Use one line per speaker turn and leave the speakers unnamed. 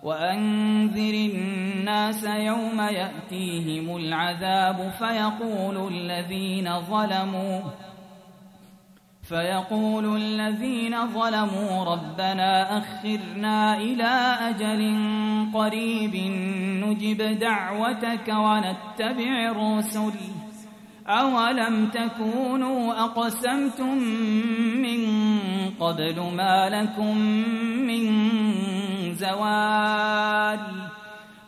وأنذر الناس يوم يأتيهم العذاب فيقول الذين ظلموا ربنا أخرنا إلى أجل قريب نجب دعوتك ونتبع الرسل أولم تكونوا أقسمتم من قبل ما لكم من زوال